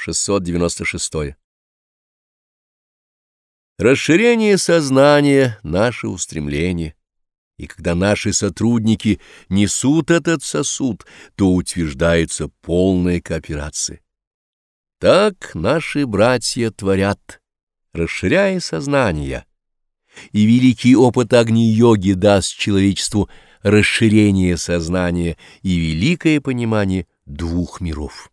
696. Расширение сознания — наше устремление, и когда наши сотрудники несут этот сосуд, то утверждается полная кооперация. Так наши братья творят, расширяя сознание, и великий опыт Агни-йоги даст человечеству расширение сознания и великое понимание двух миров.